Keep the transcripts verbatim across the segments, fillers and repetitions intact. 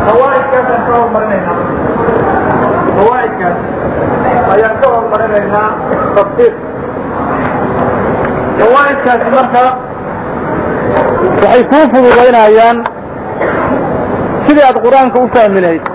فوائد كذا كون مرينا فوائد كذا أيام كون مرينا تفسير فوائد كذا مرة وحيكون بين أيام سيدي القرآن كوفا من هيد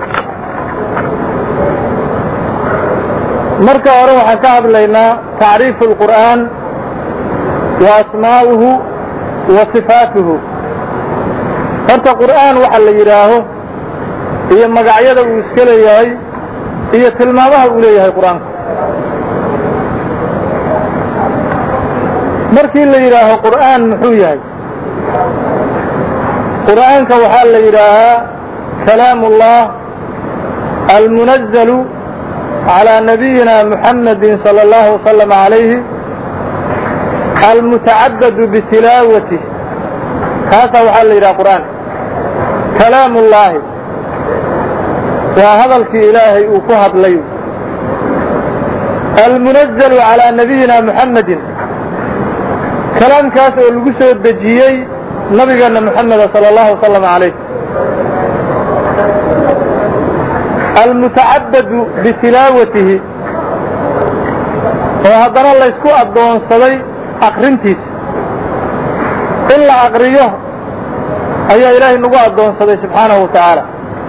مركا أروح كعب لنا تعريف القرآن وأسماؤه وصفاته فرت القرآن وحل يراه هي مقاعدة وإسكالة ياي هي تلمامها أوليها القرآن مركي اللي يراه القرآن محوياي قرآن كوحال يراه كلام الله المنزل على نبينا محمد صلى الله وسلم عليه المتعبد بتلاوته هذا وحال إلى قرآن كلام الله وهذا الإلهي أفهد لي المنزل على نبينا محمد كلام كاسو القسو الدجيي نبينا محمد صلى الله وسلم عليه المتعبد بتلاوته وهذا الله يسكو الدون صلي أقرنتيس إلا أقريه أي إلهي نقوى الدون صلي سبحانه وتعالى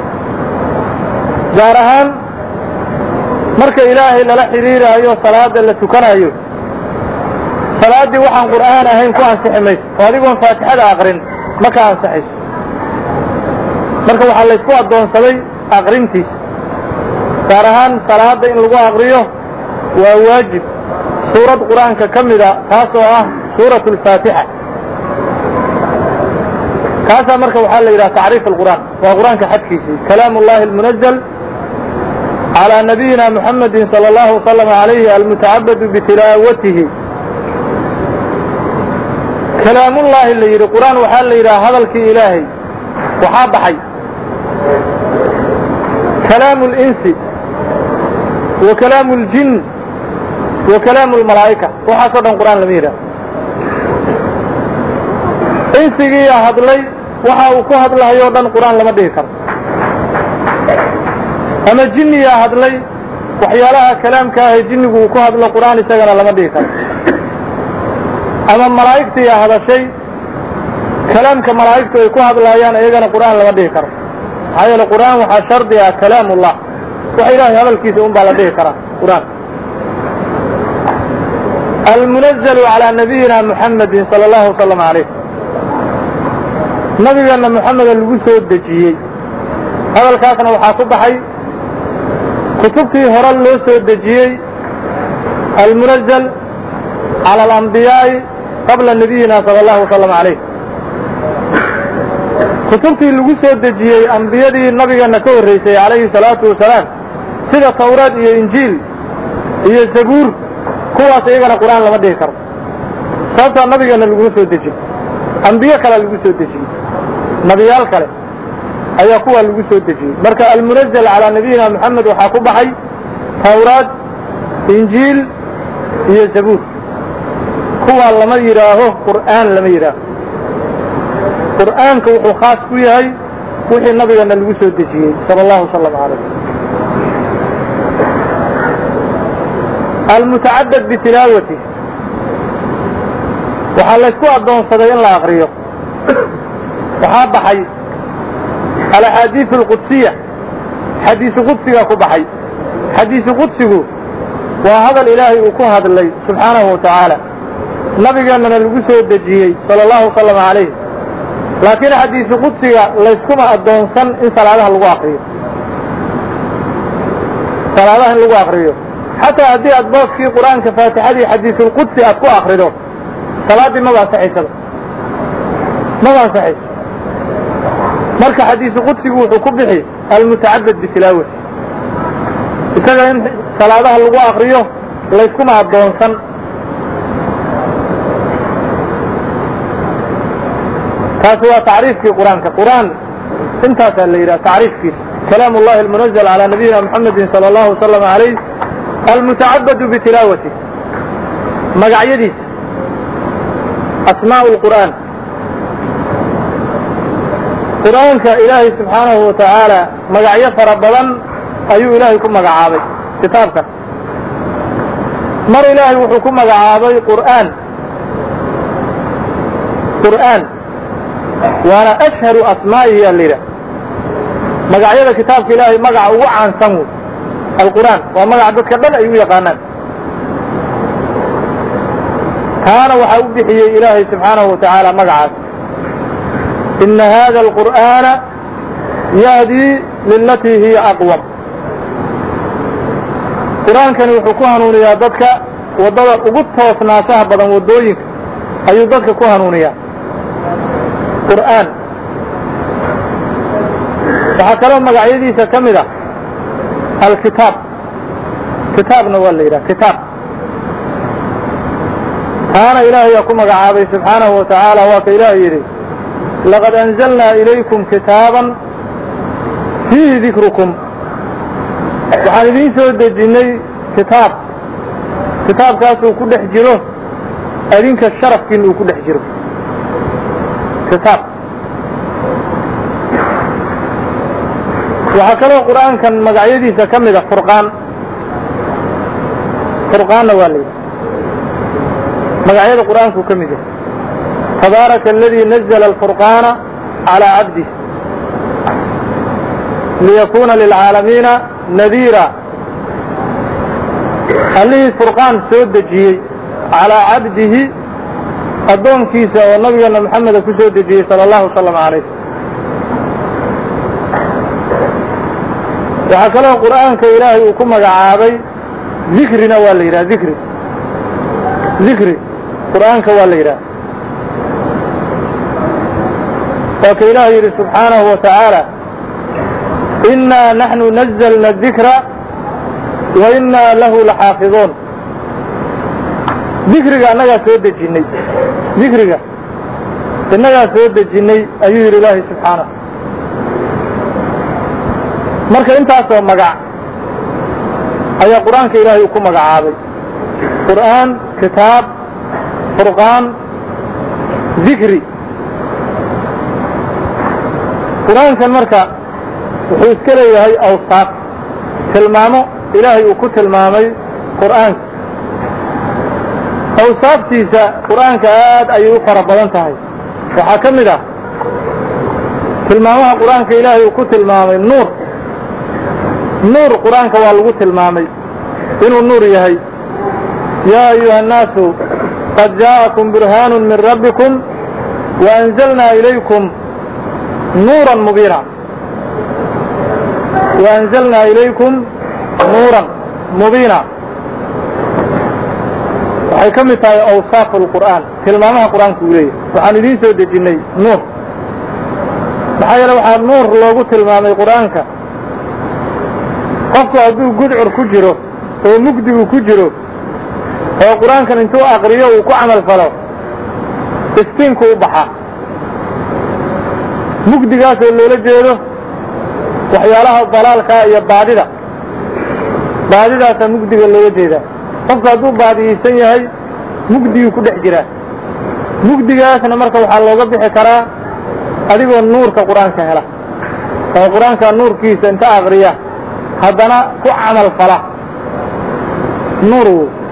جارهان مرك إلهي للا حرير أيو صلاة اللي تكن أيو صلاة دي وحن قرآن أهين كو أنسحي ميس وهذه قوان فاتحة أقرن ما كان أنسحيس مرك وحن الله يسكو الدون صلي أقرنتيس جارهان صلاة إن لقوى أقريه وواجب سورة القرآن ككملة خاصة سورة الفاتحة كاسا مركب حال إلى تعريف القرآن والقرآن كحدكيسي كلام الله المنزل على نبينا محمد صلى الله وسلم عليه المتعبد بتلاوته كلام الله اللي يرى القرآن وحال إلى هذا الكي إلهي وحاب حي كلام الإنس وكلام الجن وكلام الملائكة وحسد القرآن لميرا إنسيجي يا هدلي وحا وكهد الله يودن القرآن لما ديكر أما الجن يا هدلي وحيالها كلام كاهي جن وكهد الله القرآن يسجن لما ديكر أما الملائكة يا هذا الشيء كلام كملائكة وكهد الله يانا يجن القرآن لما ديكر هاي القرآن وحا شرط يا كلام الله وحيالها هذا الكيس أم بالا ديكر القرآن المنزل على نبينا محمد صلى الله وسلم عليه نبينا محمد الوسو الدجيي هذا الكاسنا وحاصب حي كتبتي هرى الوسو الدجيي المنزل على الأنبياء قبل نبينا صلى الله وسلم عليه كتبتي الوسو الدجيي أنبياء نبينا كور ريسي عليه الصلاة والسلام سيدة توراة إيه إنجيل إيه زبور kuwaas iyagana quraan lama dhigi karo sababta nabigana lagu soo dejiyay anbiyo kale lagu soo dejiyay nabiyaal kale ayaa kuwa lagu soo dejiyay marka al-munazzal ala nabiyina Muhammad waxa ku baxay tawraat injiil iyo zabuur kuwa lama yiraaho quraan lama yiraaho quraanka wuxuu khaas ku yahay wixii nabigana lagu soo dejiyay sallallahu alayhi المتعبد بتلاوته وحال يسكو الدون صدين لا أغريه وحاب حي على حديث القدسية حديث قدسية كبحي حديث قدسيه وهذا الإلهي وكو هذا الليل سبحانه وتعالى نبي قال لنا القدسي الدجيي صلى الله وسلم عليه لكن حديث قدسية لا يسكو الدون صن إن صلاة الواقعية صلاة الواقعية حتى هذه أطباق في قرآن كفاتحة حديث القدس أكو أخرجه صلاة ما بقى صحيح ما بقى صحيح مركز حديث القدس يقول حكومه المتعبد بتلاوة إذا صلاة اللغة أخرجه لا يكون مع الدونسان هذا تعريف في قرآن كقرآن انتهى الليلة تعريف فيه كلام الله المنزل على نبينا محمد صلى الله وسلم عليه المتعبد بتلاوته مقعيدي أسماء القرآن قرآنك إلهي سبحانه وتعالى مقعية فربضا أيو إلهي كم مقعابي كتابك مر إلهي وحكم مقعابي قرآن قرآن وانا أشهر أسمائه الليلة مقعية كتابك إلهي مقع وعن سمو القرآن ومقع بكبن أيو يقانان كان وحوبحي إلهي سبحانه وتعالى مقعات إن هذا القرآن يهدي للتي هي أقوم القرآن كان يحكوها نونيا ضدك وضدك وقدتها وصناسها بدن ودويك أي ضدك كوها نونيا قرآن فحكرهم مقعيدي سكمدة الكتاب كتاب نولي له كتاب كان إلهي يقوم مقعابي سبحانه وتعالى وكإلهي يري لقد أنزلنا إليكم كتابا فيه ذكركم وحالبين سود الجني كتاب كتاب كاسو كل حجره أرينك الشرف كنه كل حجره كتاب وحكرا القرآن كان مقعيدي سكمل فرقان فرقان والي مقعيد القرآن كمده تبارك الذي نزل الفرقان على عبده ليكون للعالمين نذيرا اللي الفرقان سود جي على عبده الدون كيسا والنبي محمد كسود جي صلى الله وسلم عليه وحكى له القرآن كإلهي وكما قعابي ذكرنا والليلة ذكري ذكري القرآن كوالليلة وكإلهي سبحانه وتعالى إنا نحن نزلنا الذكر وإنا له لحافظون ذكرك أنك سود الجني ذكرك أنك سود الجني أيها الله سبحانه مركا انت أصلا مقع أي قرآن كإلهي يكون مقع عابي قرآن كتاب فرقان ذكري قرآن كان مركا وحيسكري هاي أوصاف تلمامو إلهي وكو تلمامي قرآن أوصاف تيسا قرآن كآد أيو فربضانتهاي وحاكم ده تلماموها قرآن كإلهي وكو تلمامي النور نور قرآن كوالوكو تلمامي إنو النور يهي يا أيها الناس قد جاءكم برهان من ربكم وأنزلنا إليكم نورا مبينا وأنزلنا إليكم نورا مبينا waxay ka mid tahay awsaaf alqur'aan tilmaamaha quraanku uu leeyahay waxaan idin soo dejinay nuur maxaa yeelay waxaa nuur loogu tilmaamay quraanka qofku hadduu gudcur ku jiro oo mugdi uu ku jiro oo quraankan intuu aqriyo uu ku camal falo istiinku u baxa mugdigaas oo loola jeedo waxyaalaha dalaalka iyo baadida baadidaas mugdiga loola jeeda qofka hadduu baadiyeysan yahay mugdiguu ku dhex jira mugdigaasna marka waxaa looga bixi karaa adigoo nuurka qur-aanka hela oo qur-aanka nuurkiisa inta aqriya haddana ku camal fala nuur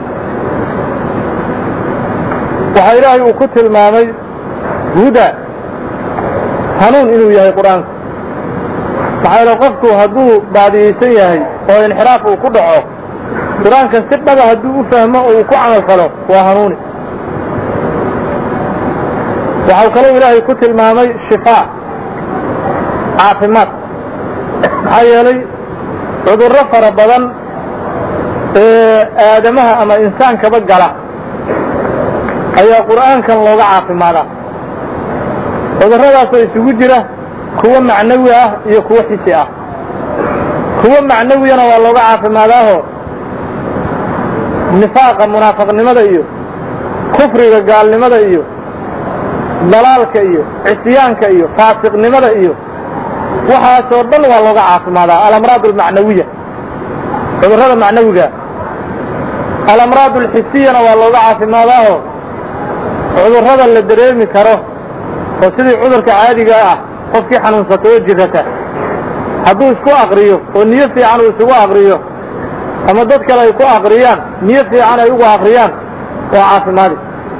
waxaa ilaahay uu ku tilmaamay huda hanuun inuu yahay qur-aanku maxaa yeele qofku hadduu baadiyeysan yahay oo inxiraaf uu ku dhaco qur-aankan si dhaba hadduu u fahmo oo uu ku camal falo waa hanuuni waxau kaloo ilaahay ku tilmaamay shifaa caafimaad maxaa yeelay cudurro fara badan ee aadamaha ama insaankaba gala ayaa qur'aankan looga caafimaadaa cudurradaasoo isugu jira kuwo macnawi ah iyo kuwo xisi ah kuwo macnawiyana waa looga caafimaadaaho nifaaqa munaafiqnimada iyo kufriga gaalnimada iyo dalaalka iyo cisyaanka iyo faasiqnimada iyo waxaasoo dhan waa looga caafimaadaa alamraad almacnawiya cudurrada macnawiga alamraad alxisiyana waa looga caafimaadaaho cudurrada la dareemi karo oo sidii cudurka caadiga ah qofkii xanuunsato oo jirata hadduu isku aqriyo oo niyo fiican uu isugu aqriyo ama dad kale ay ku aqriyaan niyo fiican ay ugu aqriyaan waa caafimaadi.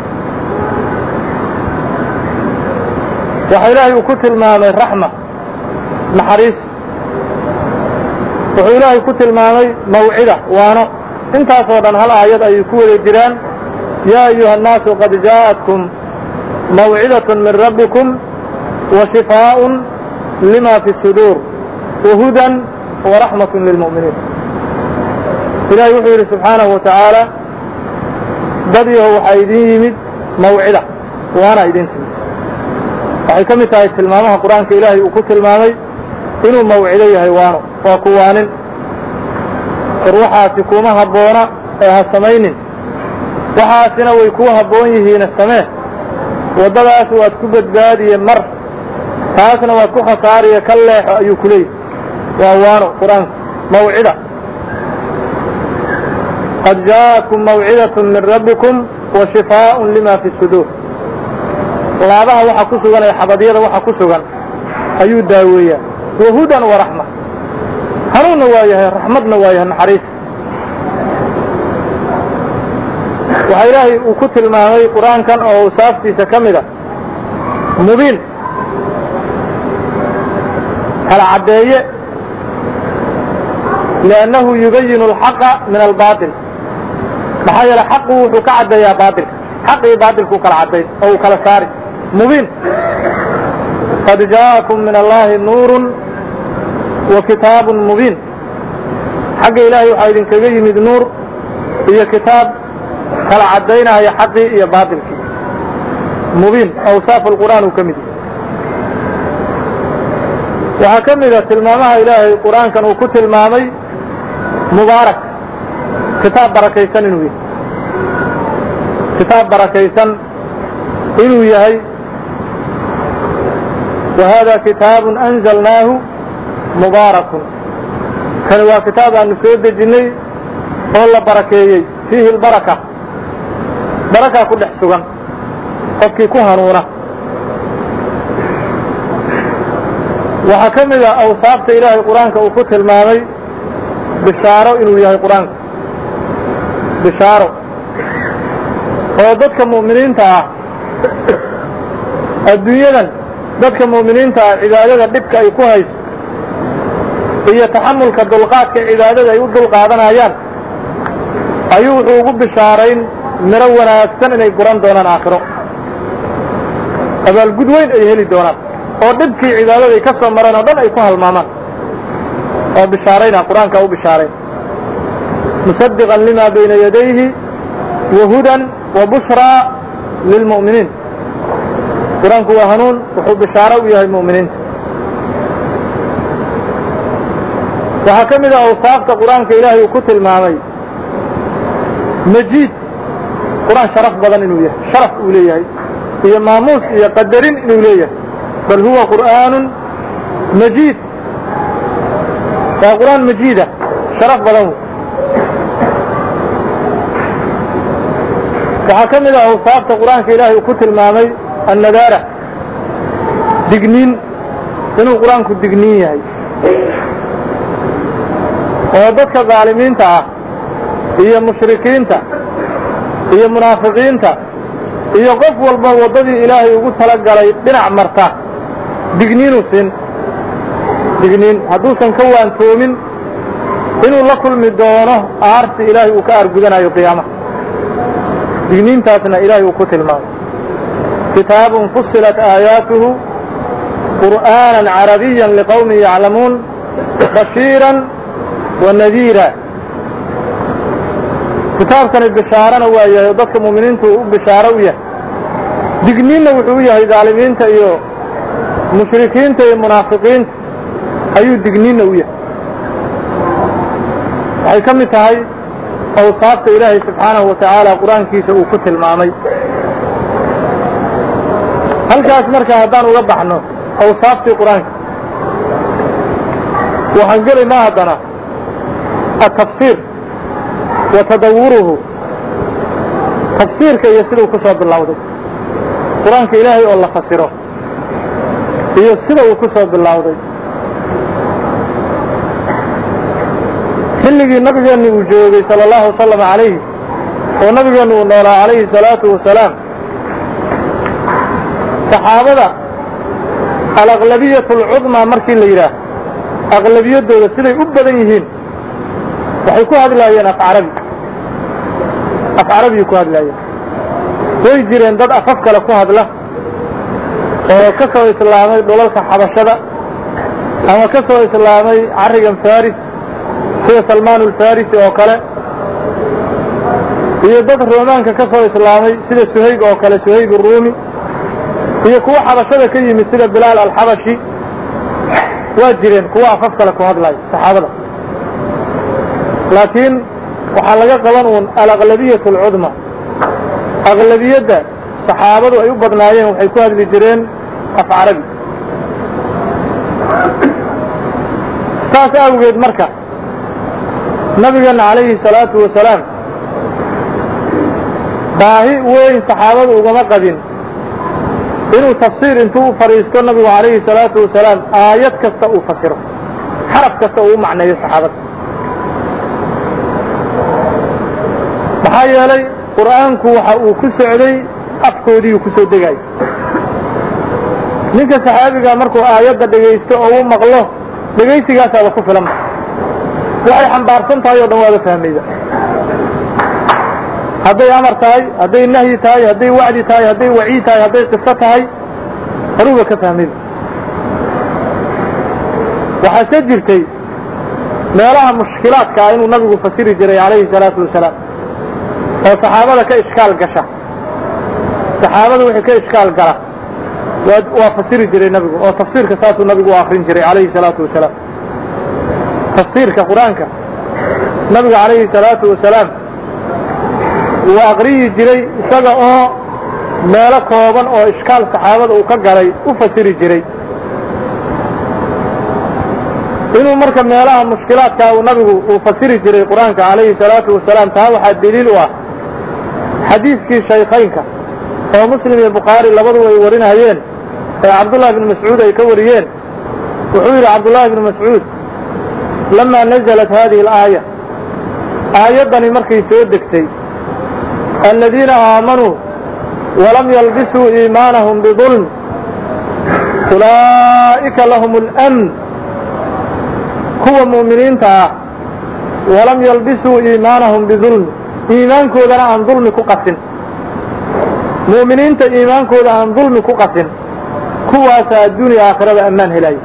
waxa ilaahay uu ku tilmaamay raxma naxariis, wuxuu ilaahay ku tilmaamay mawcida waano. intaasoo dhan hal aayad ayay ku wada jiraan. yaa ayuha annaasu qad jaa'atkum mawcidatun min rabbikum wa shifaaءun lima fi suduur wahudan waraxmatun lilmu'miniin. ilahay wuxuu yidhi subxaanahu watacaala dad yahow waxaa idin yimid mawcida waana idin timid. waxay ka mid tahay tilmaamaha qur-aanka ilaahay uu ku tilmaamay inuu mawcido yahay waano waa ku waanin. war waxaasi kuma habboona ee ha samaynin, waxaasina way kuu habboon yihiina samee. waddadaas waad ku badbaadiye mar, taasna waad ku khasaariye ka leexo ayuu ku leeyahy. waa waano qur-aanka mawcida. qad jaa'akum mawcidatun min rabbikum wa shifaaءun lima fi suduur. laabaha waxa ku sugan ee xabadyada waxa ku sugan ayuu daaweeyaa. wahudan waraxma, hanuunna waa yahay, raxmadna waa yahay, naxariis. waxaa ilaahay uu ku tilmaamay qur-aankan oo awsaaftiisa ka mid a mubiin, kala caddeeye, liannahu yubayinu alxaqa min albaatil. maxaa yeele xaqu wuxuu ka caddeeyaa baatilka, xaq iyo baatilkuu kala cadday oo uu kala saari. mubiin, qad jaa'akum min allahi nuurun wa kitaabun mubiin. xagga ilaahay waxaa idinkaga yimid nuur iyo kitaab kala caddaynaya xaqii iyo baatilkii. mubiin awsaaf alqur'aan uu ka mid yahay. waxaa ka mid a tilmaamaha ilaahay qur-aankan uu ku tilmaamay mubaarak, kitaab barakaysan inuu yahay. kitaab barakaysan inuu yahay. wa hada kitaabun anzalnaahu mubaarakun. kani waa kitaab aanu soo dejinnay oo la barakeeyey, fiihi albaraka, barakaa ku dhex sugan qofkii ku hanuuna. waxaa ka mid a awsaafta ilaahay qur-aanka uu ku tilmaamay bishaaro inuu yahay qur-aanka. bishaaro oo dadka mu'miniinta ah adduunyadan dadka mu'miniinta ah cibaadada dhibka ay ku hayso iyo taxamulka dulqaadka cibaadada ay u dulqaadanayaan ayuu wuxuu ugu bishaarayn miro wanaagsan inay guran doonaan aakhiro. abaalgud weyn ay heli doonaan oo dhibkii cibaadada ay ka soo mareen oo dhan ay ku halmaamaan. oo bishaarayna qur-aanka u bishaarayn musadiqan lima bayna yadayhi wahudan wa bushraa lilmu'miniin. qur-aanku waa hanuun, wuxuu bishaaro u yahay mu'miniinta. waxaa ka mid a awsaafta qur-aanka ilaahay uu ku tilmaamay majiid, qur-aan sharaf badan inuu yahay, sharaf uu leeyahay iyo maamuus iyo qadarin inuu leeyahay. bal huwa qur'aanun majiid, waa qur-aan majiida, sharaf badan. waxaa ka mid a awsaafta qur-aanka ilaahay uu ku tilmaamay annadaara, digniin, inuu qur-aanku digniin yahay. oo dadka dhaalimiinta ah iyo mushrikiinta iyo munaafiqiinta iyo qof walba waddadii ilaahay ugu talagalay dhinac marta digniinu siin. digniin hadduusan ka waantoomin inuu la kulmi doono aarsi ilaahay uu ka argudanayo qiyaamaha. digniintaasna ilaahay uu ku tilmaamay kitaabun fusilat aayaatuhu qur'aanan carabiyan liqawmin yaclamuun bashiiran wa nadiira. kitaabkani bishaarana waa yahay oo dadka mu'miniintu u bishaaro u yahay, digniinna wuxuu u yahay dhaalimiinta iyo mushrikiinta iyo munaafiqiinta ayuu digniinna u yahay. waxay ka mid tahay awsaafta ilaahay subxaanahu watacaala qur-aankiisa uu ku tilmaamay. halkaas marka haddaan uga baxno awsaaftii qur-aanka, waxaan gelaynaa haddana atafsiir wa tadawuruhu, tafsiirka iyo siduu ku soo bilowday qur-aanka ilaahay oo la fasiro iyo sida uu ku soo bilowday xilligii nabigeenu uu joogay sallallahu alayhi wasallam calayhi oo nabigeenu uu noolaa calayhi salaatu wasalaam saxaabada al-aqlabiyatu al-cudma markii la yiraahdo aqlabiyadooda siday u badan yihiin waxay ku hadlaayeen af carabi af carabi ku hadlaayeen way jireen dad afaf kale ku hadla oo ka soo islaamay dhulalka xabashada ama ka soo islaamay carigan faris sida salmaan al-farisi oo kale iyo dad roomaanka ka soo islaamay sida suhayb oo kale suhayb ar-rumi iyo kuwa xabashada ka yimid sida bilaal al-xabashi waa jireen kuwa afaf kale ku hadlay saxaabada laakiin waxa laga qaban uun al-aqlabiyatu al-cudma aqlabiyada saxaabadu ay u badnaayeen waxay ku hadli jireen af carabi saas awgeed marka nabigeena calayhi salaatu wasalaam baahi weyn saxaabadu ugama qabin inuu tafsiir intuu u fariisto nabigu calayhi salaatu wasalaam aayad kasta uu fasiro xaraf kasta uu u macneeyo saxaabada maxaa yeelay qur'aanku waxa uu ku socday afkoodii uu ku soo degay ninka saxaabiga markuu aayadda dhagaysto oo uu maqlo dhagaysigaasaaba ku filan waxay xambaarsan tahay oo dhan waaba fahmayda hadday amar tahay hadday nahyi tahay hadday wacdi tahay hadday waciid tahay hadday qiso tahay horuba ka fahmayda waxaa se jirtay meelaha mushkilaadka ah inuu nabigu fasiri jiray calayhi salaatu wasalaam oo saxaabada ka ishkaal gasha saxaabada wixii ka ishkaal gala waa fasiri jiray nabigu oo tafsiirka saasuu nabigu u akrin jiray calayhi salaatu wasalaam tafsiirka qur-aanka nabiga calayhi salaatu wasalaam wuu aqriyi jiray isaga oo meelo kooban oo ishkaal saxaabada uu ka galay u fasiri jiray inuu marka meelaha mushkilaadka uu nabigu uu fasiri jiray qur-aanka calayhi salaatu wasalaam taa waxaa daliil u ah xadiiskii shaykhaynka oo muslim iyo bukhaari labadu ay warinayeen ee cabdullahi ibn mascuud ay ka wariyeen wuxuu yidhi cabdullahi ibn mascuud lama nazalat hadihi alaaya aayaddani markay soo degtay aladiina aamanuu walam yalbisuu iimaanahum bidulm ulaa'ika lahum اlamn kuwa mu'miniinta ah walam yalbisuu iimaanahum bidulm iimaankoodana aan dulmi ku qasin mu'miniinta iimaankooda aan dulmi ku qasin kuwaasa adduuniya aakhirada ammaan helaayo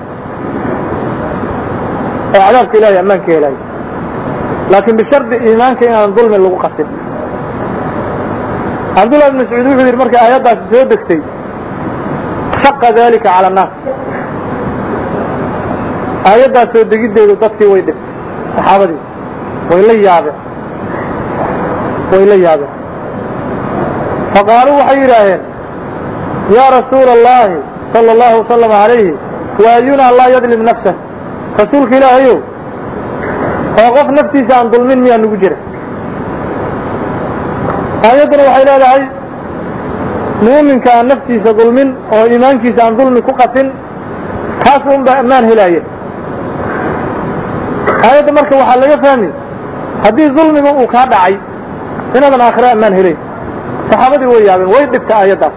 oo cadaabka ilaahay ammaan ka helaayo laakiin bishardi iimaanka inaan dulmi lagu qasin cabdullahi ibn mascuud wuxuu yidhi markay aayaddaasi soo degtay shaqa dalika cala annaas aayaddaas soo degiddeedu dadkii way dhigtay saxaabadii way la yaabeen way la yaabeen faqaaluu waxay yidhaaheen yaa rasuula allahi sala allahu wasalam calayhi waayunaa laa yadlim nafsah rasuulka ilaahayow oo qof naftiisa aan dulmin miyaa nugu jira aayadduna waxay leedahay muuminka aan naftiisa dulmin oo iimaankiisa aan dulmi ku qasin kaas un baa ammaan helaaye aayadda marka waxaa laga fahmi haddii dulmiga uu kaa dhacay inaadan aakhira ammaan helayn saxaabadii way yaabeen way dhibta aayaddaas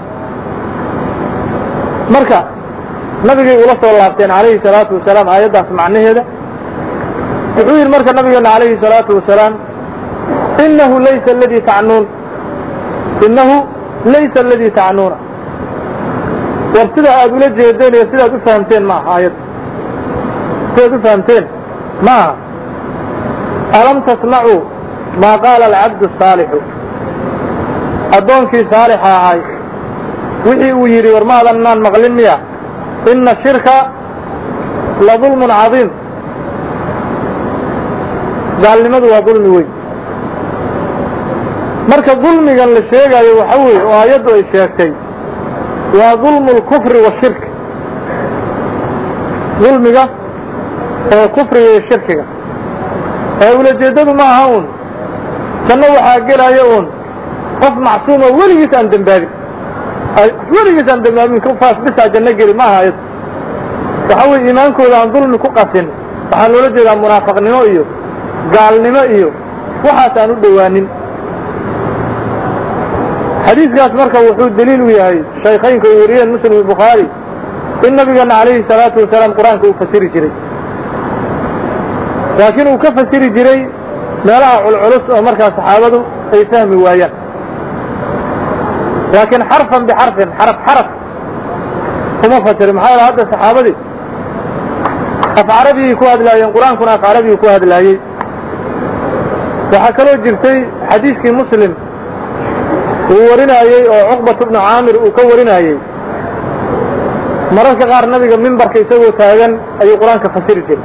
marka nabigay ula soo laabteen calayhi salaatu wasalaam aayaddaas macnaheeda wuxuu yidhi marka nabigeena calayhi salaatu wasalaam inahu laysa aladii tacnuun inahu laysa aladii tacnuuna war sida aad ula jeedeen iyo sidaad u fahamteen ma aha aayadda sidaad u fahamteen ma aha alam tasmacuu maa qaala alcabdu asaalixu addoonkii saalixa ahay wixii uu yidhi war maadan naan maqlin miya ina shirka la dulmun cadiim gaalnimadu waa dulmi weyn marka dulmigan la sheegayo waxa weeye oo aayaddu ay sheegtay waa dulmu lkufri washirk dulmiga oo kufriga iyo shirkiga ee ulajeedadu ma aha un janno waxaa gelaya un qof macsuuma weligiis aan dembaabin weligiis aan dembaabin kufaas bisaa janno geli ma aha ayad وحوي إيمانكو لأن ظلم كقسن وحلو لجد منافق نمائيو قال نمائيو وحتى ندوانين حديث قاس مركب وحود دليل وياهي شيخين كوريين مسلم البخاري النبي قال عليه الصلاة والسلام قرآن كفسير جري لكن وكفسير جري ما لا العلوس ومركز صحابته أي فهم وياه لكن حرفا بحرف حرف حرف وما فسر محاول هذا الصحابة أف عربي يكون هذا الآية القرآن كنا أف عربي يكون هذا الآية وحكروا جرتي حديث مسلم وورنا أيه عقبة بن عامر وكورنا أيه مرات قار النبي منبر كيسوي تاجن أي قرآن كفسير جل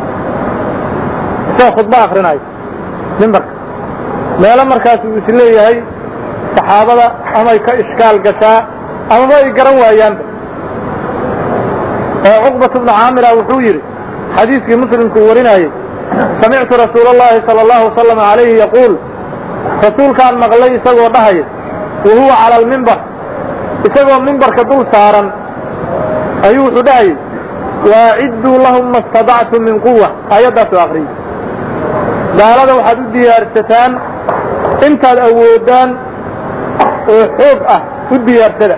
سو خطبة آخرنا أيه منبر ما لما مركز وسلي هاي صحابة أما إشكال قساء أما ما يقرأوا أيام عقبة بن عامر وحوير حديث في مسلم كورنا أيه سمعت رسول الله صلى الله عليه وسلم عليه يقول رسول كان مغلي سوى ضحي وهو على المنبر يسوى المنبر كدول سارا أيوه داعي وأعدوا لهم ما استطعتم من قوة آيات آخرين قال هذا وحدود ديارتان انت الأودان وحوبة في الديارتان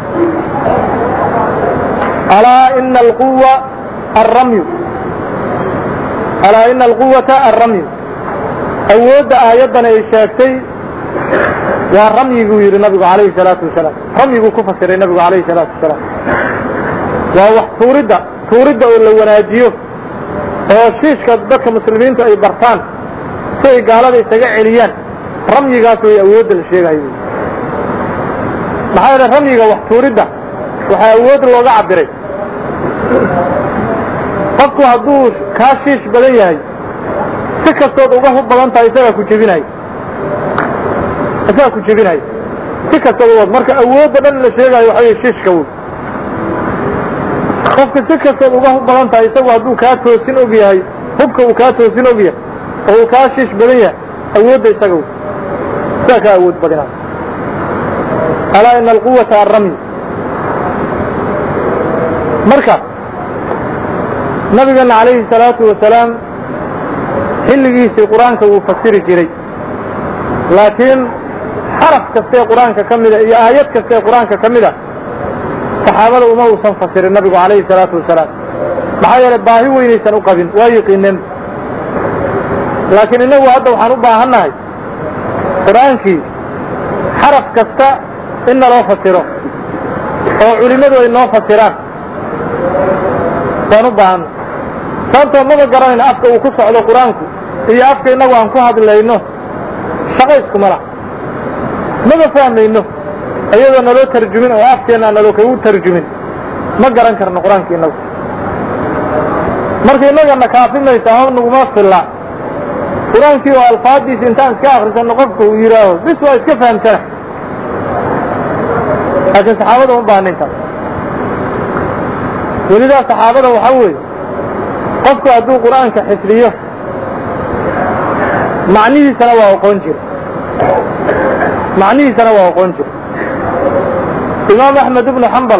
ألا إن القوة الرمي ألا إن القوة الرمي أود آياتنا الشاكتي والرمي يقول النبي عليه الصلاة والسلام رمي يقول كفر النبي عليه الصلاة والسلام وهو تورد تورد ولا وناجيه هو شيش كذبك مسلمين أي برطان شيء قال هذا يستجع عليان رمي قاسوا يأود الشيء هاي ما هذا رمي قا تورد وحيود الله عبري فكوا هدوش كاشيش بديه هاي سكر صوت وقف بلانتا يسوي كوتشبين هاي أساء كوتشبين هاي سكر صوت مركا أود بدل الشيء هاي وحي الشيش كود qofka si kasta uga badan tahay isagu haduu ka toosin og yahay hubka uu ka toosin og yahay oo ka shish badan yahay awood isagu saka awood badan ala in alquwwata arrami marka nabiga alayhi salatu wasalaam xilligiisa quraanka uu fasiri jiray laakiin xaraf kasta quraanka kamida iyo aayad kasta quraanka kamida saxaabada uma uusan fasirin nabigu calayhi salaatu wasalaam maxaa yeelay baahi weynaysan u qabin waa yiqiineen laakiin innagu hadda waxaan u baahannahay qur-aankii xaraf kasta in naloo fasiro oo culimmadu ay noo fasiraan waan u baahanna sababtoo maba garanayna afka uu ku socdo qur-aanku iyo afka innagu aan ku hadlayno shaqo iskuma laha maba fahmayno ayadoo naloo tarjumin oo afkeena naloo kagu tarjumin ma garan karno quraanka inagu markii inaga nakaafimaysa oo naguma filla quraankii oo alfaadiis intaan iska akhrisan qofku uu yiraaho bis waa iska fahamtana laakiin saxaabada uma baahneen taas weliba saxaabada waxa weeye qofku hadduu quraanka xifdiyo macnihiisana waa aqoon jir macnihiisana waa aqoon jir إمام أحمد بن حنبل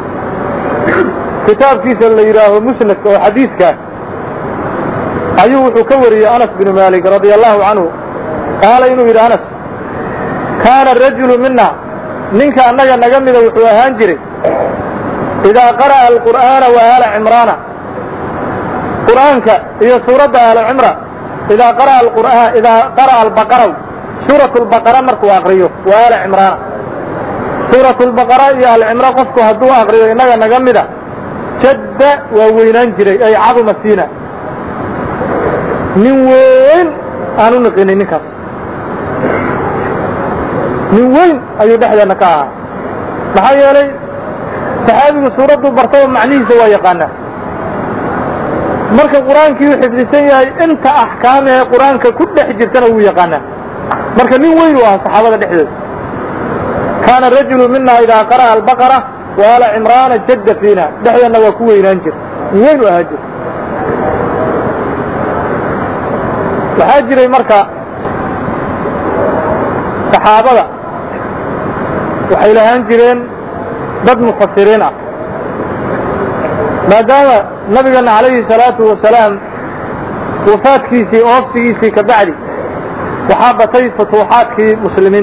كتاب كيس اللي يراه مسند وحديث كان أيوه كوري أنس بن مالك رضي الله عنه قال إنه إلى أنس كان الرجل منا منك أنك نجمد وحوهانجري إذا قرأ القرآن وآل عمران قرآنك هي سورة آل عمران إذا قرأ القرآن إذا قرأ البقرة سورة البقرة مركو أقريه وآل عمران سورة البقرة يا العمران قفكو هدوه أقريه إنك نجمد جد ووينانجري أي عظم السينة من وين أنو نقيني نكاس من وين أيو دحل نكاها محايا لي صحابي سورة برطوة معنيه سوا يقانا مركا قرآن كيو حفظيسي انت أحكامه قرآن كل حجرتنا هو يقانا مركا من وين وها صحابة دحل كان الرجل منا إذا قرأ البقرة وآل عمران جد فينا دحل نوكوه ينانجر من وين وهاجر وحاجري مركا صحابة وحيلهان جرين ضد مفسرين ما دام نبينا عليه الصلاة والسلام وفات كيسي أوفت كيسي كبعدي وحابتي فتوحات كي مسلمين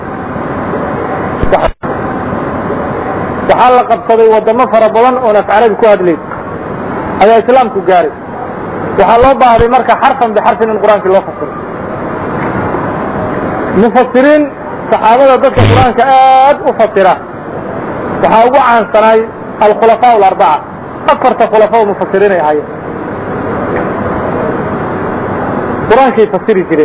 وحال قبصدي ودم فربضان ونفعله كواد لي هذا إسلام كجاري وحال الله بعض مركة حرفا بحرف من القرآن في الله فصل مفسرين صحابة ذلك القرآن كآد أفسره وحاووا عن سنة الخلفاء الأربعة أفرت خلفاء مفسرين يا حي القرآن كيف يفسري كده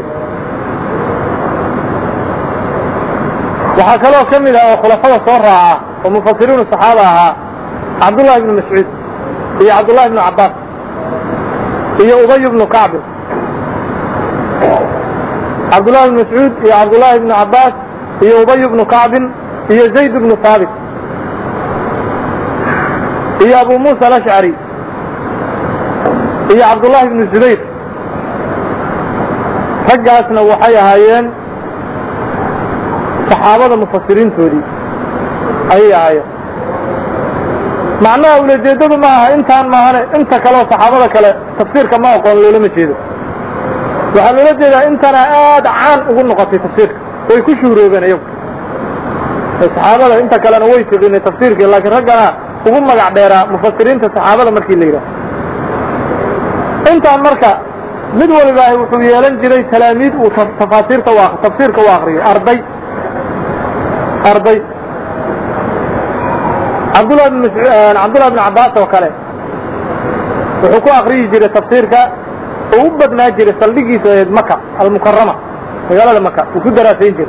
وحكى له كمل خلفاء صورها ومفسرين الصحابة عبد الله بن مسعود هي عبد الله بن عباس هي أبي بن كعب عبد الله بن مسعود هي عبد الله بن عباس هي أبي بن كعب هي زيد بن ثابت هي أبو موسى الأشعري هي عبد الله بن الزبير حقاسنا وحيا هايين صحابة المفسرين توري أي آية معناه أولا جيدة معها انتان معها انت كلا صحابة كلا تفسير كما أقول له لما جيدة وحلو لجيدة انتنا آد عان أقول نقط في تفسير ويكون شهره بين يوم الصحابة انت كلا نويت بين تفسير لكن رجعنا أقول مقع ديرا مفسرين تصحابة مركي الليلة انتان مركا مدول الله وحويالان جري تلاميذ وتفاسير تواخر تفسير كواخري أرضي أرضي عبد الله بن مسعود عبد الله بن عباس وكاله وحكوا أخرج جري تفسير كا ووبد ناجري سلقي سيد مكة المكرمة قال مكة وكل دراسين جري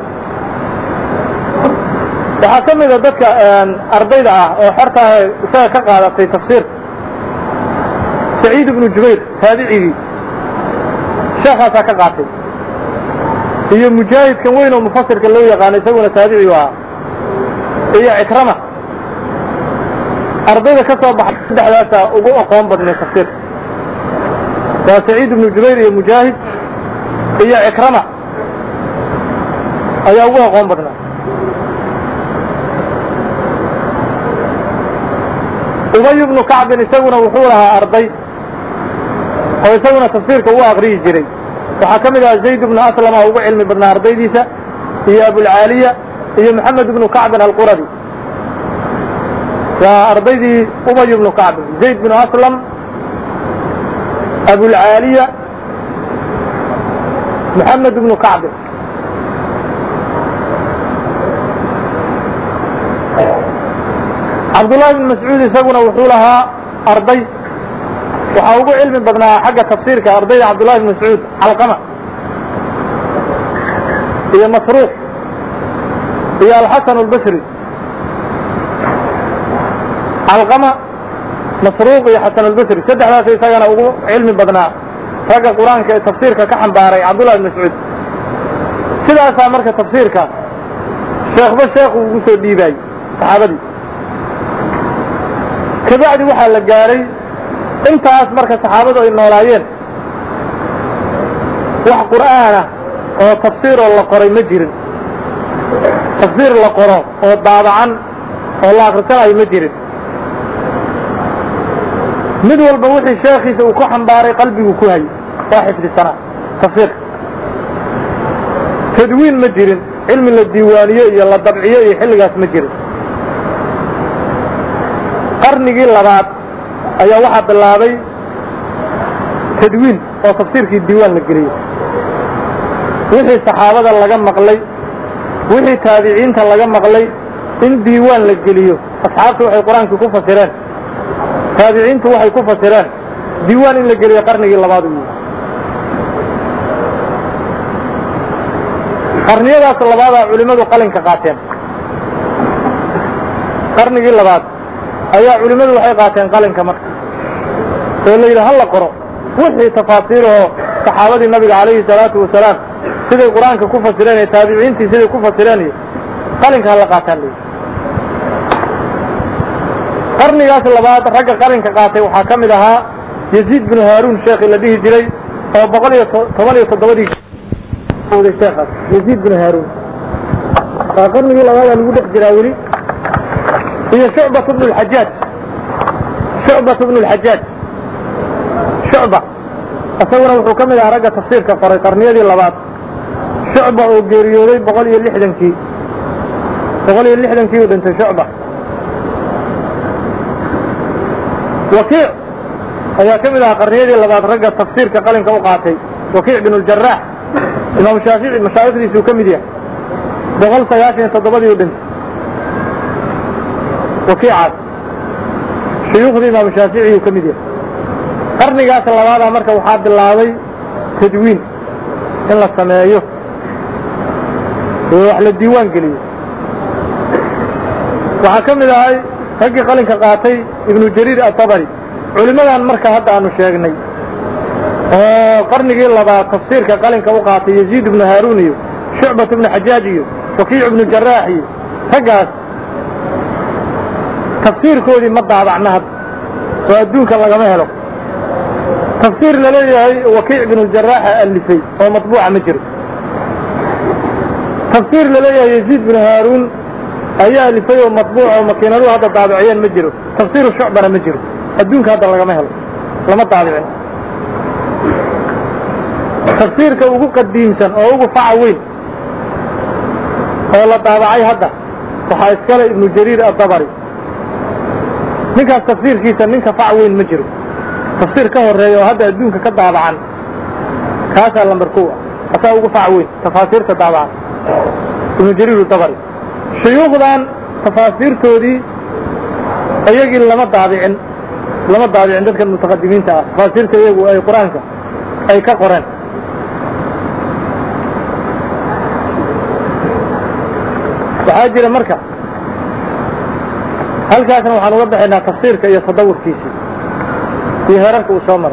وحكم إذا ذلك أرضي دعاه وحرتها سيكا هذا في تفسير سعيد بن جبير تابعي شيخها ساكا قاتل هي مجاهد كان وين ومفسر كان لو يقاني سونا تابعي وها هي عكرمة أرضية كسر بحر دحلاسة وقوة قوام بدن التفسير سعيد بن جبير هي مجاهد هي عكرمة هي قوة قوام بدن أبي بن كعب يسونا وحولها أرضي ويسونا تفسير كهو أغريه جري وحكم إلى زيد بن أسلم وهو علم بن أرضي ديسة هي أبو العالية هي محمد بن كعب القرظي وأرضي دي أبي بن كعب زيد بن أسلم أبو العالية محمد بن كعب عبد الله بن مسعود يسونا وحولها أرضي وحاوقوا علم بدنا حق تفسير كأرضي عبد الله بن مسعود علقمة هي مصروف هي الحسن البصري علقمة مصروف هي حسن البصري سدح لا سيساقنا وقوا علم بدنا حق القرآن كتفسير كحن باري عبد الله بن مسعود سيدا أسامر كتفسير كا شيخ بالشيخ وقصوا ديباي صحابتي كبعد وحا لقاري انت أسمرك صحابته إنه لايين وح قرآنه وتفسير الله قرأي مجرد تفسير الله قرأ والضابعا والله أخرسنا مجرد مدول بوحي الشيخي سوكوحن باري قلبي وكوهي واحد في السنة تفسير تدوين مجرد علم الديوانية يلا الضبعية يحل قاس مجرد قرني قيل لبعض ayaa waxa bilaabay tadwiin oo tafsiirkii diiwaan la geliyay wixii saxaabada laga maqlay wixii taabiciinta laga maqlay in diiwaan la geliyo asxaabtu waxay quraanka ku fasireen taabiciintu waxay ku fasireen diiwaan in la geliyo qarnigii labaad uu qarniyadaas labaad culimadu qalinka qaateen qarnigii labaad ayaa culimadu waxay qaateen qalinka marka oo leeyahay hal qoro wixii tafaasiir oo saxaabadii nabiga kaleey salaatu wasalaam sidii quraanka ku fasireen ee taabiciintii sidii ku fasireen qalinka hal qaataan qarnigaas labaad ragga qalinka qaatay waxa kamid ahaa Yazid bin Harun sheekh la dhihi jiray oo boqol iyo toban iyo toddoba oo sheekh Yazid bin Harun qarnigii labaad lagu dhex jiray wali هي شعبة بن الحجاج شعبة بن الحجاج شعبة أسونا وحكم إذا رجع تفسير كقري قرنية دي اللبات شعبة وجريوري بقول يلي حدن كي بقول يلي حدن كي ودنت شعبة وكيع أيها كم إذا قرنية دي اللبات رجع تفسير كقلن كوقعتي وكيع بن الجراح إمام الشافعي مشايخ دي سو كم دي بقول سياسي تضبطي ودنت وكيعات شيوخ الإمام الشافعي وكم دي قرنيgaas labaad marka waxa bilaabay tadwiin in la sameeyo oo wax la diiwaan geliyo waxa kamid ahay ragii qalinka qaatay ibn jarir at-tabari culimadan marka hadda aanu sheegnay oo qarnigii labaad tafsiirka qalinka u qaatay yazid ibn harun iyo shu'bah ibn hajjaj iyo waki' ibn jarrah iyo ragaas tafsiirkoodii ma daabacna had oo adduunka laga ma helo تفسير لليه وكيع بن الجراح ألفي هو مطبوع مجرد تفسير لليه يزيد بن هارون أي ألفي ومطبوع ومكينة له هذا طابعيا مجرد تفسير الشعبنا مجرد الدونك هذا لغا مهل لما طابعين تفسير كوكو قديم سن أو فعوين هو طابعي هذا وحايسكال ابن جرير الطبري نكا تفسير كيسا نكا فعوين مجرد تفسير كهر رأيه هذا الدون كقطع عن كاسة المركوع أساوق فعوين تفاسير تتابع ابن جرير الطبري شيوخ الآن تفاسير تودي أيجي لما طابعين لما طابعين عندك المتقدمين تاع تفاسير تيجي أي قرآن أي كقرآن وحاجر مركع هل كاسنا وحنوضح أن تفسير كي يتدور كيسي في هرك وسمر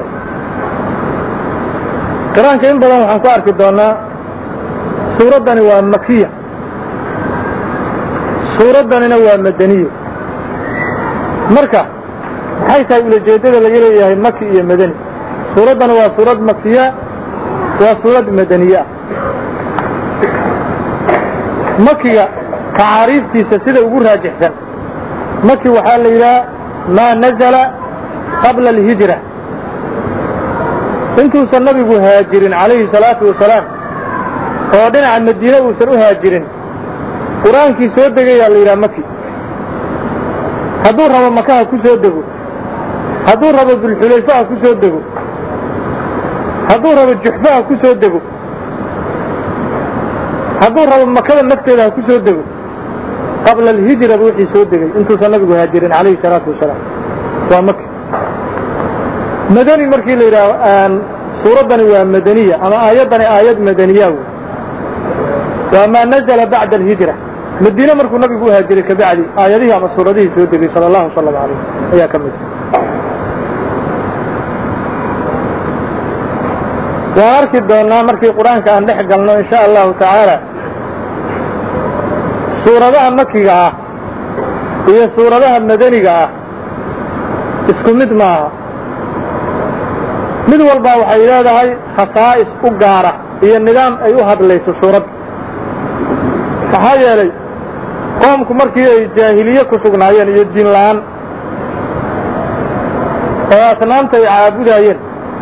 قرآن كإن بدنا حنقار كدونا سورة دني ومكية سورة دني ومدنية مركا حيث يقول الجديد اللي يلي مكي مدني سورة دني وسورة مكية وسورة مدنية مكية تعاريف في سلسلة أمورها جحسن مكي وحال إلى ما نزل قبل الهجرة انتو سنبي مهاجرين عليه الصلاة والسلام قادنا عن المدينة وسنو هاجرين قرآن كي سودك يا اللي إلى مكي هدور رب مكاه كو سودك هدور رب بالحليفاء كو سودك هدور رب الجحفاء كو سودك هدور رب مكاه النفتة كو سودك قبل الهجرة بوحي سودك انتو سنبي مهاجرين عليه الصلاة والسلام ومكي مدني مركي ليرا سورة دني مدنية أما آيات دني آيات مدنية وما نزل بعد الهجرة مدينة مركو نبي بوها هاجري كبعدي آياتها أما سورة دي سورة دي صلى الله عليه وسلم عليه هيا كمل واركي الدونا مركي القرآن كأن نحق لنا إن شاء الله تعالى سورة دها مكية هي سورة دها مدنية isku mid maaha mid walba waxay leedahay khasaa'is u gaara iyo nidaam ay u hadlayso suurad maxaa yeelay qoomku markii ay jaahiliye ku sugnaayeen iyo diin la'aan oo asnaamta ay caabudayeen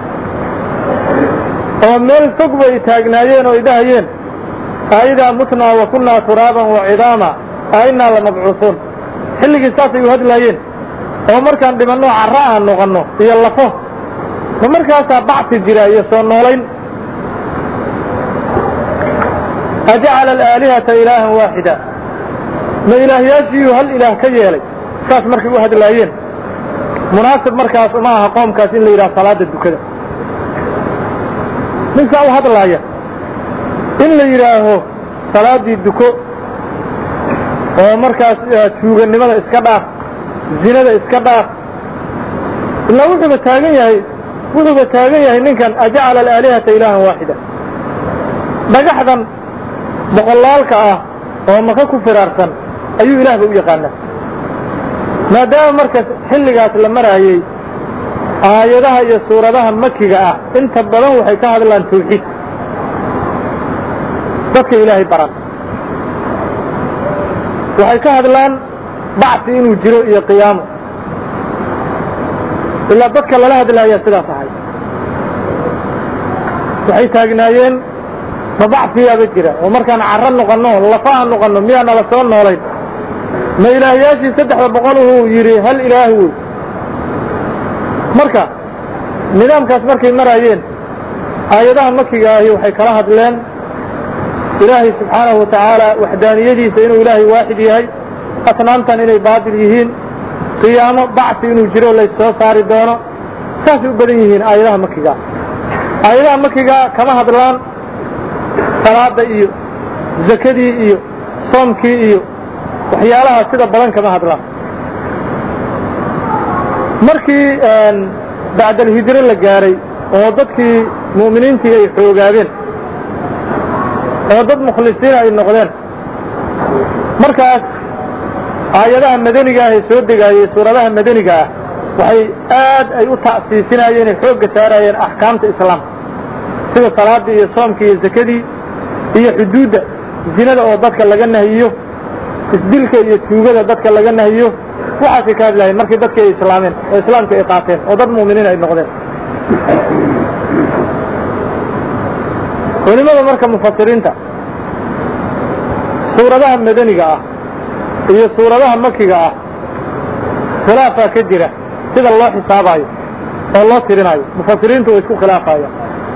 oo meel fog bay taagnaayeen oo idahayeen aidaa mutnaa wa kunnaa turaaban wa cidaama ainaa lamabcuusuun xilligii saasay u hadlaayeen oo markaan dhimanno carra aan noqonno iyo lafo ma markaasaa bacsi jira iyo soo noolayn ajacala alaalihata ilaahan waaxida ma ilaahyaashiyuu hal ilaah ka yeelay saas markay u hadlaayeen munaasib markaas uma aha qoomkaas in la yidhaha salaada dukada ninkaa u hadlaaya in la yidhaaho salaadii duko oo markaas tuuganimada iska dhaaf zinada iska dhaaf ilaa wuxuuba taagan yahay wuxuuba taagan yahay ninkan ajacala alaalihata ilaahan waaxida dhagaxdan boqolaalka ah oo maka ku firaarsan ayuu ilaahba u yaqaanaa maadaama markaas xilligaas la maraayey aayadaha iyo suuradaha makiga ah inta badan waxay ka hadlaan tawxiid dadka ilaahay baran waxay ka hadlaan bacsi inuu jiro iyo qiyaamo إلا بدك الله هذا لا يسلا صحيح صحيح تاجناين فضع فيها بكرة ومركان عرّن نقنّه لفاء نقنّه ميانا لسوان نولين ما إلهياشي سدح بقاله يري هل إلهي مركا نظام كاس مركي مرايين آياتها مكي آهي وحي كراهة لين إلهي سبحانه وتعالى وحدانيتي سينو إلهي واحد يهي أتنانتان إلي باطل يهين قيامة بعث إنو جرو ليسو صاري دونه ساسي بديهين آياتها مكي آياتها مكي كما هدلان صلاة إيو زكاة إيو صومكي إيو وحيالها سيدة بلان كما هدلان مركي بعد الهجرة لقاري وضدكي مؤمنين تي حوقابين وضد مخلصين أي النقدين مركز آياتها المدنية هي سودة هي سورة المدنية وحي آد أي تأسيسين أيين حوق سارين أحكام الإسلام سيدة صلاة إيو صومكي زكاة هي حدود زينة وضدك لقنا هيو isdilka iyo tuugada dadka laga nahiyo waxa ka kaadlay markii dadka ay islaameen oo islaamka ay qaateen oo dad muuminiin ay noqdeen culimada marka mufassiriinta suuradaha madaniga ah iyo suuradaha makiga ah khilaafa ka jira sida loo xisaabayo oo loo tirinayo mufassiriintu way isku khilaafayaan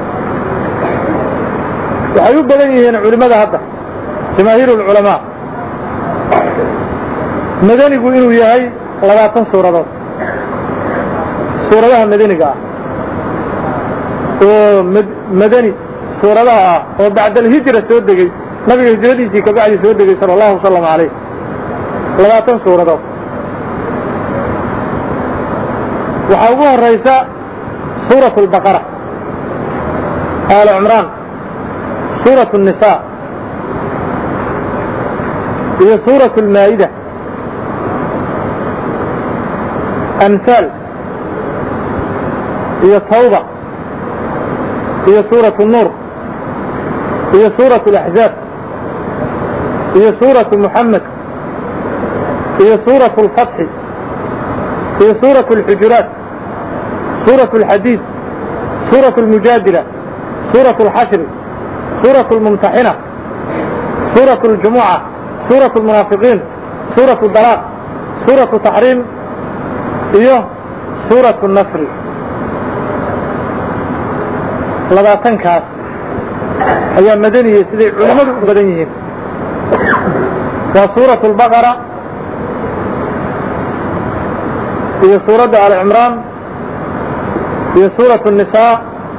waxay u badan yihiin culimada hadda jamaahiirul culamaa madanigu inuu yahay labaatan suuradood suuradaha madaniga ah oo madani suuradaha ah oo bacda alhijra soo degay nabiga hijradiisii ka bacdi soo degay sallallahu alayhi wasallam alayhi labaatan suuradood waxa ugu horeysa suuratul baqara al imran suuratul nisaa iyo suuratul maaidah أمثال هي التوبة هي سورة النور هي سورة الأحزاب هي سورة محمد هي سورة الفتح هي سورة الحجرات سورة الحديث سورة المجادلة سورة الحشر سورة الممتحنة سورة الجمعة سورة المنافقين سورة الضلاء سورة التحريم iyo سورة النصر labaatankaas ayaa madaniye siday culimadu u badan yihiin waa سورة البقرة iyo suuradda al imran iyo سورة النساء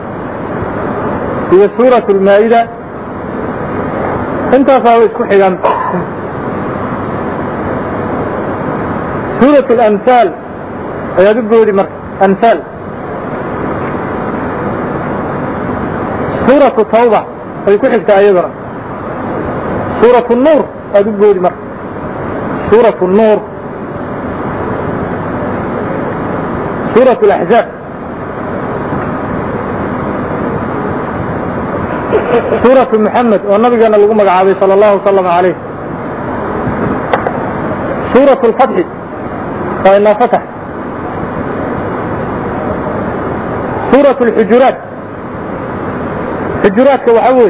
iyo سورة المائدة intaasaa way isku xigan سورة الأمثال ayaad u goodi marka amhaal suuratu tawba ay ku xigtaa iyaduna suuratu nuur aad u goodi marka suuratu nuur suuratu alaxzaab suuratu muxamed oo nabigeena lagu magacaabay sala allahu wasalam alayh suuratu alfatxi waa inaa fatax سورة الحجرات حجرات كوحوي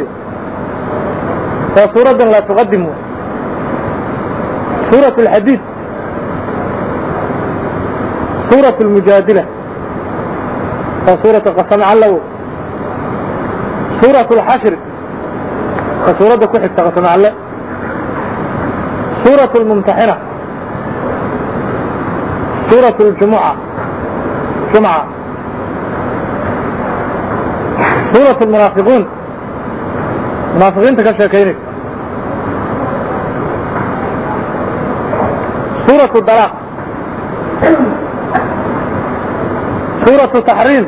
فسورة لا تقدم سورة الحديث سورة المجادلة فسورة قسم علو سورة الحشر فسورة كحف قسم علو سورة الممتحنة سورة الجمعة جمعة سورة المنافقون منافقين تكشف كينك سورة الضلاء سورة التحريم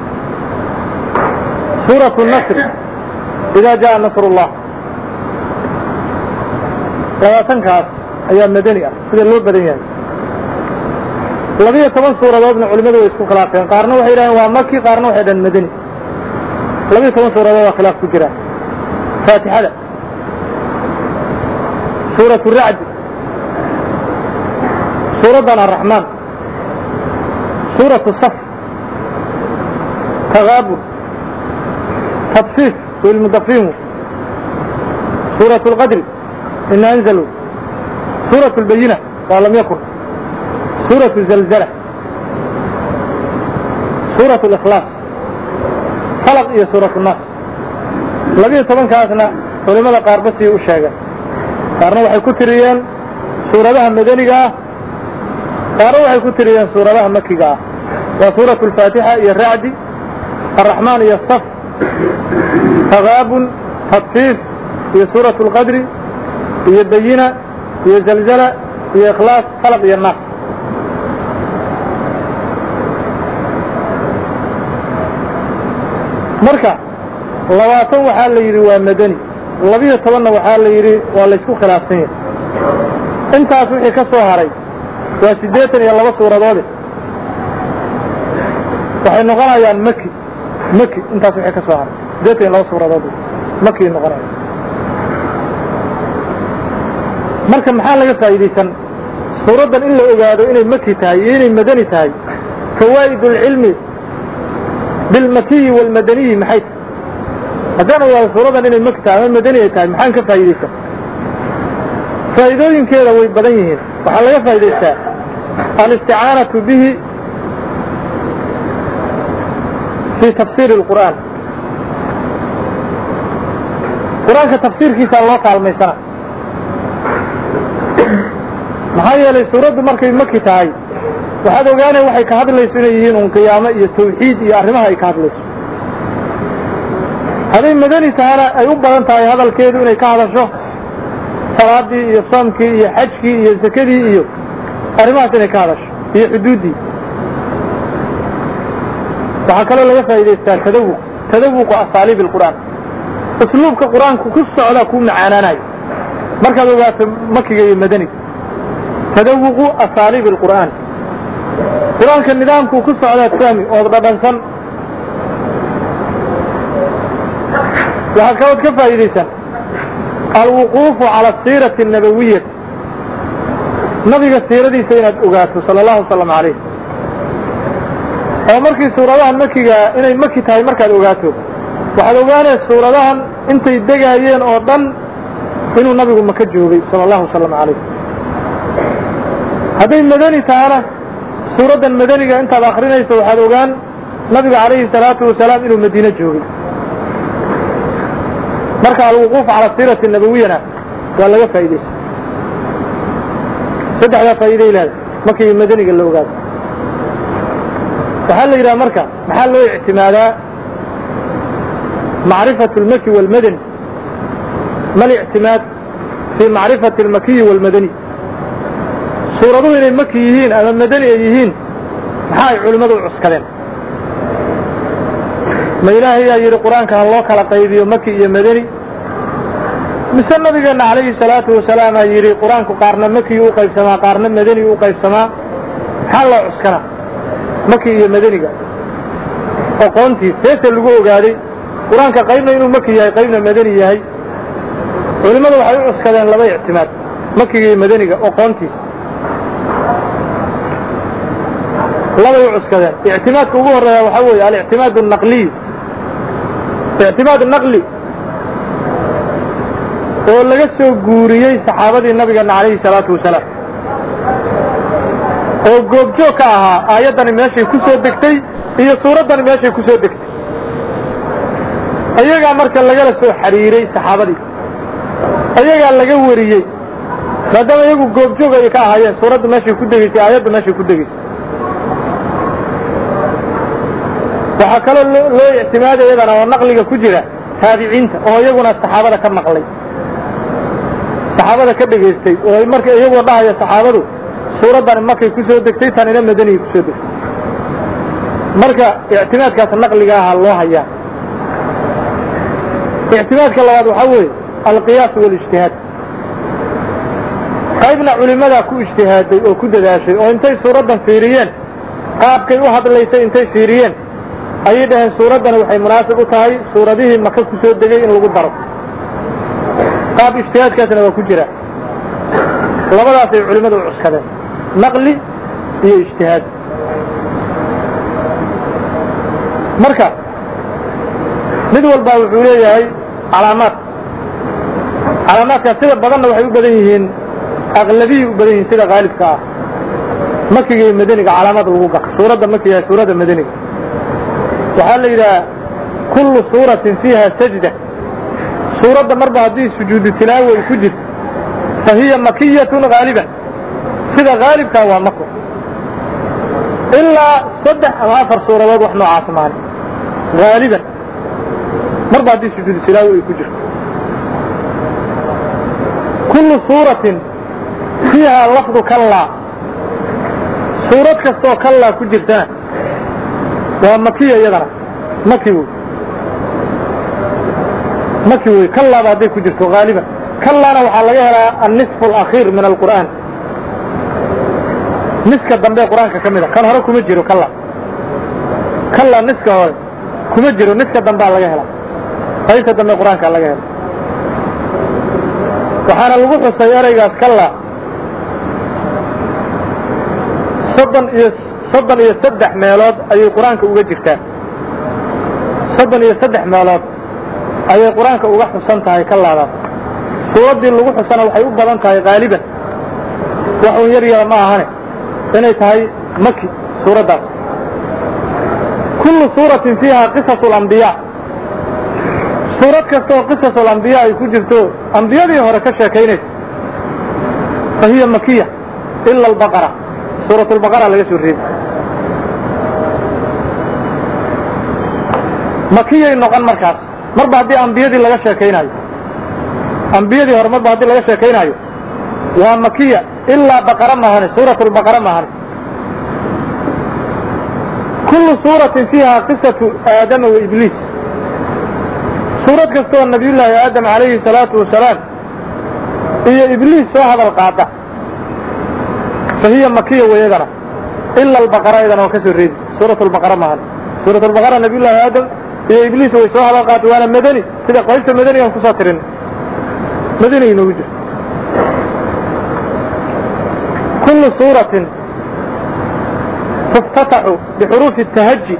سورة النصر إذا جاء نصر الله لا تنكاس أيام مدنية سيدة اللوب بدنية لبيه طبعا سورة ابن علماء ويسكو خلافين قارنوا وحيدان ومكي قارنوا وحيدان مدني لبيه طبعا سورة ابن خلاف كجرا فاتحة سورة الرعد سورة الرحمن سورة الصف تغابن تطفيف والمضافين سورة القدر إن أنزلوا سورة البينة ولم يكن سورة الزلزلة سورة الإخلاص خلق إيه سورة الناس لبيه طبعا كاسنا ولماذا قاربسي وشاقة قارنا وحي كتريان سورة لها مدنية قارنا وحي كتريان سورة لها مكية وسورة الفاتحة هي الرعد الرحمن هي الصف تغاب تطفيف هي سورة القدر هي البينة هي زلزلة هي إخلاص خلق هي الناس مركع لواتن waxaa la yiri waa madani labiyo toban waxaa la yiri waa la isku khilaafsan intaas wixii ka soo haray waa siddeetan iyo laba suuradood waxay noqonayaan maki maki intaas wixii ka soo haray siddeetan iyo laba suuradood maki noqonayaan marka maxaa laga faa'iideysan suuradan in la ogaado inay maki tahay iyo inay madani tahay fawaa'idul ilmi bil maki wal madani maxay haddana waa suuradan inay maki tahay ama madani tahay maxaan ka faa'iideysan faa'iidooyinkeeda way badan yihiin waxaa laga faa'iideystaa al-isti'aanatu bihi fi tafsir al-Qur'an Qur'aanka tafsiirkiisa loo kaalmaysana maxaa yeelay suuradu markay maki tahay waxaad ogaanay waxay ka hadlayso inay yihiin un qiyaamo iyo tawxiid iyo arrimaha ay ka hadlayso haday madani tahana ay u badan tahay hadalkeedu inay ka hadasho salaadii iyo soomkii iyo xajkii iyo zakadii iyo arrimahaas inay ka hadasho iyo xuduudii waxaa kaloo laga faa'iideystaa tadawuq tadawuqu asaaliib alqur'aan usluubka qur'aanku ku socda ku macaanaanayo markaad ogaato makiga iyo madaniga tadawuqu asaaliib alqur'aan qur'aanka nidaamku ku socda fahmi oo dhadhansan waxaa kaloo ka faa'iideysan alwuquufu cala asiirati annabawiya nabiga siiradiisa inaad ogaato sala allahu wasalam calayh oo markii suuradahan makiga inay maki tahay markaad ogaato waxaad ogaanay suuradahan intay degaayeen oo dhan inuu nabigu maka joogay sala allahu wasalam calayh hadday madani tahana suuraddan madaniga intaad akrinayso waxaad ogaan nabiga calayhi salaatu wasalaam inuu madiine joogay marka alwuquuf cala siirati nabawiyana waa laga faa'iideysa saddexda faa'iido ilaahay markii madaniga la ogaado waxaa la yidhaha marka maxaa loo ictimaadaa macrifatu almaki walmadani ma lictimaad fi macrifati almakiyi walmadani suuraduhu inay maki yihiin ama madani ay yihiin maxaa ay culimmadu u cuskadeen ma ilaahay yaa yidhi qur-aanka ha loo kala qaybiyo maki iyo madani mise nabigeena calayhi salaatu wasalaam aa yidhi qur-aanku qaarna maki u qaybsamaa qaarna madani u qaybsamaa maxaa loo cuskanaa maki iyo madaniga aqoontii seese lagu ogaaday qur-aanka qaybna inuu maki yahay qaybna madani yahay culimmadu waxay u cuskadeen laba ictimaad makiga iyo madaniga aqoontiisa labay u cuskadeen ictimaadka ugu horeeya waxaa weeye alictimaad الnaqliy ictimaad naqli oo laga soo guuriyey saxaabadii nabigeena calayhi salaatu wasalaam oo goobjoog ka ahaa aayaddani meeshay ku soo degtay iyo suuraddani meeshay ku soo degtay ayagaa marka lagala soo xiriiray saxaabadii ayagaa laga wariyey maadaama iyagu goobjoog ay ka ahaayeen suuradda meeshay ku degeysay aayadda meeshay ku degeysay waxaa kaloo loo ictimaaday iyadana oo naqliga ku jira taabiciinta oo iyaguna saxaabada ka maqlay saxaabada ka dhegaystay oo marka iyagoo dhahaya saxaabadu suuraddani markay ku soo degtay tanina madaniga ku soo degtay marka ictimaadkaas naqliga ahaa loo hayaa ictimaadka labaad waxaa weeye alqiyaas walijtihaad qaybna culimadaa ku ijtihaaday oo ku dadaashay oo intay suuraddan fiiriyeen qaabkay u hadlaysay intay fiiriyeen ayay dhaheen suuraddani waxay munaasib u tahay suuradihii maka ku soo degay in lagu daro qaab ijtihaadkaasna waa ku jira labadaasay culimmadu u cuskadeen naqli iyo ijtihaad marka mid walba wuxuu leeyahay calaamaad calaamaadka sida badanna waxay u badan yihiin aqlabiyi u badan yihiin sida qaalibka ah makiga iyo madaniga calaamad lagu gaxo suuradda makiga iyo suuradda madaniga waxaa la yidhaha kullu suuratin fiiha sajda suuradda marba haddii sujuudu tilaawo ay ku jirto fa hiya makiyatun gaaliban sida gaalibkaa waa mako ilaa saddex ama afar suuradood wax noocaas maani gaaliban marba haddii sujuudu tilaawo ay ku jirto kullu suuratin fiiha lafdu kallaa suurad kastoo kallaa ku jirtana waa makiya iyadana maki wey maki wey kallaaba hadday ku jirto gaaliban kallaana waxaa laga helaa annisfu alakhiir min alqur'aan niska dambe qur-aanka ka mid a kan hore kuma jiro kalla kalla niska hore kuma jiro niska dambea laga helaa qaybta dambe qur-aanka laga hela waxaana lagu xusay ereygaas kalla soddon iyo soddon iyo saddex meelood ayay qur-aanka uga jirtaa soddon iyo saddex meelood ayay qur-aanka uga xusan tahay kallaadaas suuraddii lagu xusana waxay u badan tahay gaaliban wax un yar yara ma ahane inay tahay maki suuraddaas kullu suuratin fiiha qisasu alambiyaa suurad kasta oo qisas alambiyaa ay ku jirto ambiyadii hore ka sheekaynaysa fa hiya makiya ila albaqara suurat albaqara laga soo reebi makiyay noqon markaas marba haddii ambiyadii laga sheekaynayo ambiyadii hore marba haddii laga sheekaynaayo waa makiya ilaa baqara mahane suurat albaqara mahane kullu suuratin fiiha qisatu aadama wa ibliis suurad kastoo nabiyullaahi aadam calayhi salaatu wasalaam iyo ibliis soo hadal qaada fa hiya makiya wayadana ila albaqara idana waa ka soo reedi suurat albaqara mahane suurat albaqara nabiyullaahi aadam iyo ibliis way soo hadal qaada waana madani sida qaybta madaniga aan kusoo tirin madani inoogu jirto kullu suuratin tuftataxu bixuruufi tahaji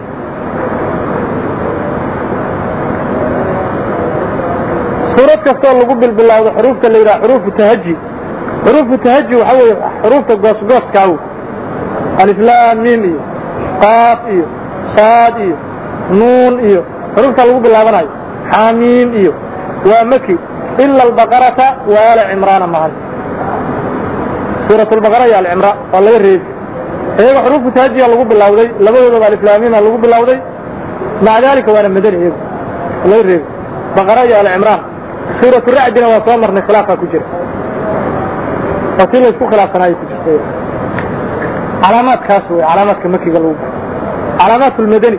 suurad kastoo lagu bilbilawdo xuruufta la yidhaha xuruufu tahaji xuruufu tahaji waxa weeye xuruufta goosgooskaawo aliflaam miim iyo qaaf iyo saad iyo nuun iyo xuruufta lagu bilaabanayo xaamiim iyo waa maki ila albaqarata wa aala cimraana mahan suurat albaqara iyo alcimraan waa laga reebi iyaga xuruufu tahajiya lagu bilawday labadoodaba aliflaamiima lagu bilawday maca dalika waana madani iyagu laga reebi baqara iyo alcimraan suuratu racdina waa soo marnay khilaafaa ku jira oo si laysku khilaafsanaayo ku jirta calaamaadkaas wey calaamaadka makiga lagu calaamaat lmadani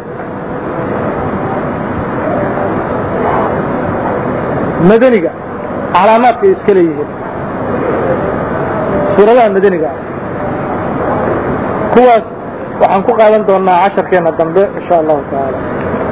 madaniga calaamaadka ay iska leeyihiin suuradaha madaniga ah kuwaas waxaan ku qaadan doonaa casharkeena dambe insha allahu tacaala